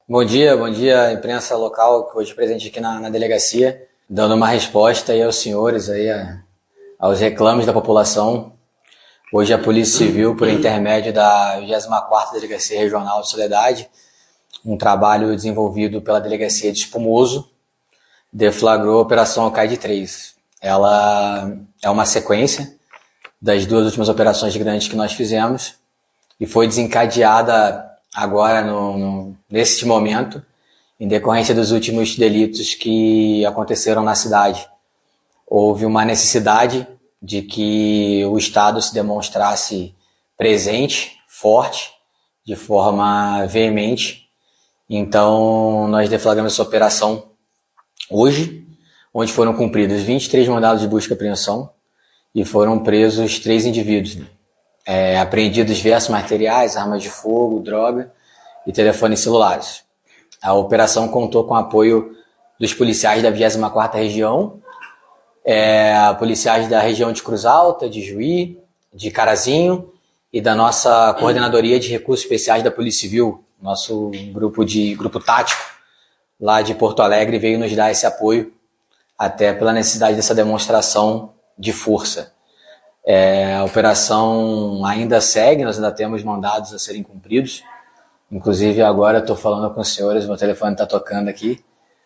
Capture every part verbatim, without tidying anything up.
Bom dia, bom dia, imprensa local, hoje presente aqui na, na delegacia, dando uma resposta aí aos senhores, aí, a, aos reclames da população. Hoje a Polícia Civil, por intermédio da vigésima quarta Delegacia Regional de Soledade, um trabalho desenvolvido pela Delegacia de Espumoso, deflagrou a Operação Alcaide três. Ela é uma sequência das duas últimas operações grandes que nós fizemos e foi desencadeada agora, no, no, neste momento, em decorrência dos últimos delitos que aconteceram na cidade. Houve uma necessidade de que o Estado se demonstrasse presente, forte, de forma veemente. Então, nós deflagramos essa operação hoje, onde foram cumpridos vinte e três mandados de busca e apreensão e foram presos três indivíduos, né? É, apreendidos diversos materiais, armas de fogo, droga e telefones celulares. A operação contou com o apoio dos policiais da vigésima quarta Região, é, policiais da região de Cruz Alta, de Juí, de Carazinho e da nossa Coordenadoria de Recursos Especiais da Polícia Civil. Nosso grupo, de, grupo tático lá de Porto Alegre veio nos dar esse apoio, até pela necessidade dessa demonstração de força. É, a operação ainda segue, nós ainda temos mandados a serem cumpridos. Inclusive agora estou falando com os senhores, meu telefone está tocando aqui.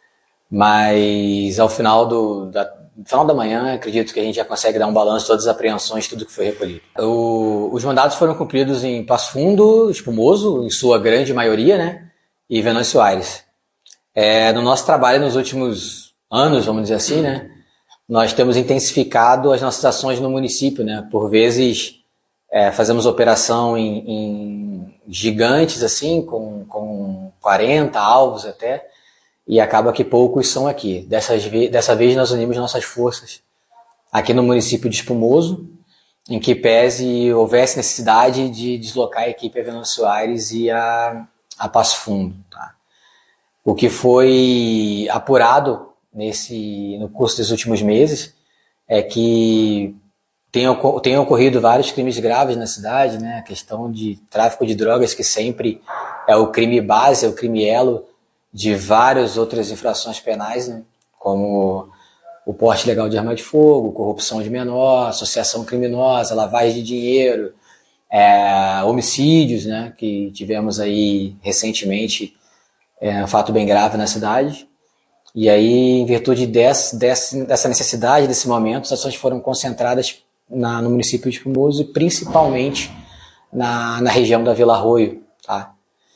Mas ao final, do, da, no final da manhã, acredito que a gente já consegue dar um balanço de todas as apreensões, tudo que foi recolhido. O, os mandados foram cumpridos em Passo Fundo, Espumoso, em sua grande maioria, né? E Venâncio Aires. É, no nosso trabalho nos últimos anos, vamos dizer assim, né? Nós temos intensificado as nossas ações no município, né? Por vezes é, fazemos operação em, em gigantes, assim, com, com quarenta alvos até, e acaba que poucos são aqui. Dessas, dessa vez nós unimos nossas forças aqui no município de Espumoso, em que pese houvesse necessidade de deslocar a equipe a Venâncio Aires e a, a Passo Fundo. Tá? O que foi apurado Nesse, no curso dos últimos meses, é que tem, tem ocorrido vários crimes graves na cidade, né? A questão de tráfico de drogas, que sempre é o crime base, é o crime elo de várias outras infrações penais, né? Como o porte ilegal de arma de fogo, corrupção de menor, associação criminosa, lavagem de dinheiro, é, homicídios, né? Que tivemos aí recentemente é, um fato bem grave na cidade. E aí, em virtude desse, desse, dessa necessidade, desse momento, as ações foram concentradas na, no município de Espumoso e principalmente na, na região da Vila Arroio. Tá?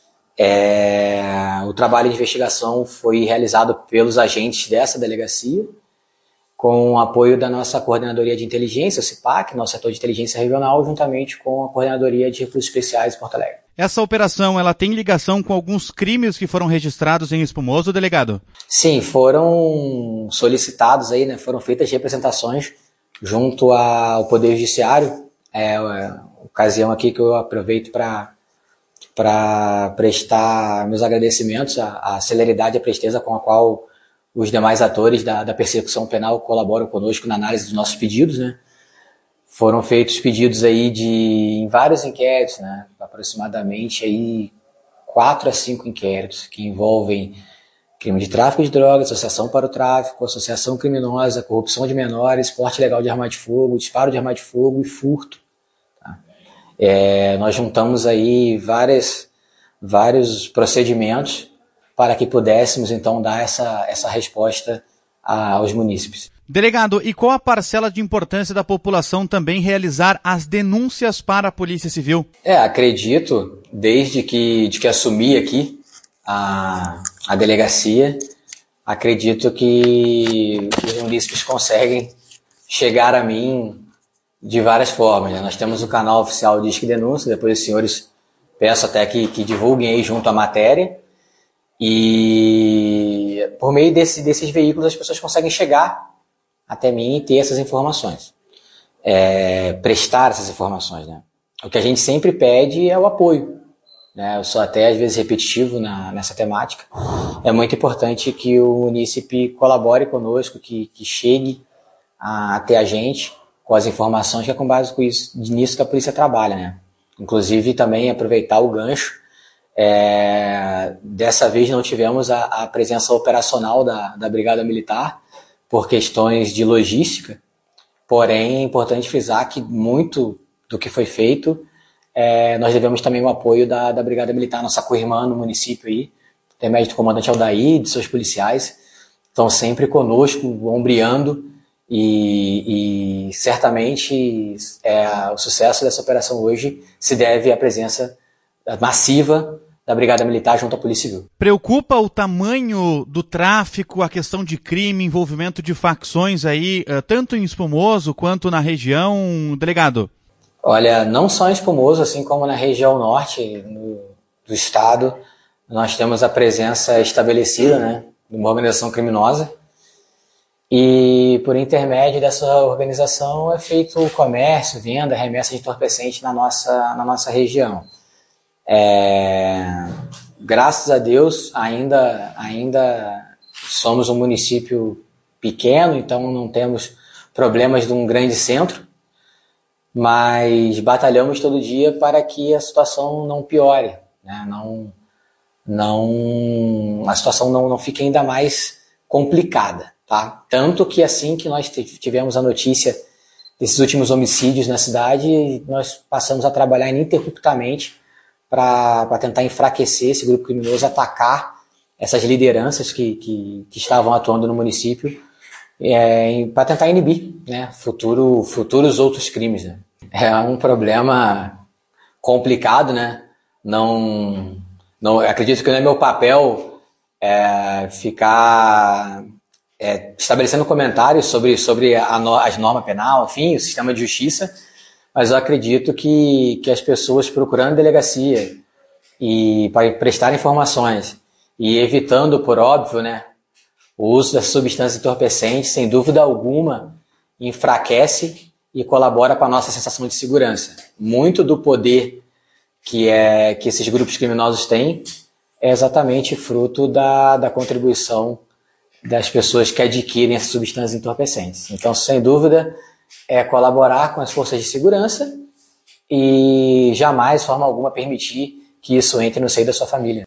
É, o trabalho de investigação foi realizado pelos agentes dessa delegacia, com o apoio da nossa Coordenadoria de Inteligência, o CIPAC, nosso setor de inteligência regional, juntamente com a Coordenadoria de Recursos Especiais de Porto Alegre. Essa operação, ela tem ligação com alguns crimes que foram registrados em Espumoso, delegado? Sim, foram solicitados aí, né, foram feitas representações junto ao Poder Judiciário. É, é ocasião aqui que eu aproveito para para prestar meus agradecimentos à, à celeridade e à presteza com a qual os demais atores da, da persecução penal colaboram conosco na análise dos nossos pedidos, né? Foram feitos pedidos aí de, em vários inquéritos, né? Aproximadamente aí quatro a cinco inquéritos que envolvem crime de tráfico de drogas, associação para o tráfico, associação criminosa, corrupção de menores, porte ilegal de arma de fogo, disparo de arma de fogo e furto. Tá? É, nós juntamos aí várias, vários procedimentos para que pudéssemos então dar essa, essa resposta a, aos munícipes. Delegado, e qual a parcela de importância da população também realizar as denúncias para a Polícia Civil? É, acredito, desde que, de que assumi aqui a, a delegacia, acredito que os munícipes conseguem chegar a mim de várias formas, né? Nós temos o canal oficial Disque Denúncia, depois os senhores peço até que, que divulguem aí junto à matéria, e por meio desse, desses veículos as pessoas conseguem chegar até mim e ter essas informações, é, prestar essas informações, né? O que a gente sempre pede é o apoio, né? Eu sou até às vezes repetitivo na, nessa temática. É muito importante que o munícipe colabore conosco, que, que chegue a, até a gente com as informações, que é com base com isso, nisso que a polícia trabalha, né? Inclusive também aproveitar o gancho É, dessa vez não tivemos a, a presença operacional da, da Brigada Militar por questões de logística, porém é importante frisar que muito do que foi feito, é, nós devemos também o apoio da, da Brigada Militar, nossa co-irmã no município aí, intermédio do comandante Aldair, de seus policiais, estão sempre conosco, ombreando, e, e certamente é, o sucesso dessa operação hoje se deve à presença massiva da Brigada Militar junto à Polícia Civil. Preocupa o tamanho do tráfico, a questão de crime, envolvimento de facções aí, tanto em Espumoso quanto na região, delegado? Olha, não só em Espumoso, assim como na região norte no, do estado, nós temos a presença estabelecida, né, de uma organização criminosa, e por intermédio dessa organização é feito o comércio, venda, remessa de entorpecente na nossa, na nossa região. É, graças a Deus, ainda, ainda somos um município pequeno, então não temos problemas de um grande centro, mas batalhamos todo dia para que a situação não piore, né? não, não, a situação não, não fique ainda mais complicada. Tá? Tanto que assim que nós tivemos a notícia desses últimos homicídios na cidade, nós passamos a trabalhar ininterruptamente para tentar enfraquecer esse grupo criminoso, atacar essas lideranças que, que, que estavam atuando no município, é, para tentar inibir, né, futuro, futuros outros crimes. Né? É um problema complicado, né? Não, não, acredito que não é meu papel é, ficar é, estabelecendo comentários sobre, sobre a, as normas penal, enfim, o sistema de justiça, mas eu acredito que, que as pessoas procurando delegacia e para prestar informações e evitando, por óbvio, né, o uso das substâncias entorpecentes, sem dúvida alguma, enfraquece e colabora para a nossa sensação de segurança. Muito do poder que, é, que esses grupos criminosos têm é exatamente fruto da, da contribuição das pessoas que adquirem essas substâncias entorpecentes. Então, sem dúvida, é colaborar com as forças de segurança e jamais, de forma alguma, permitir que isso entre no seio da sua família.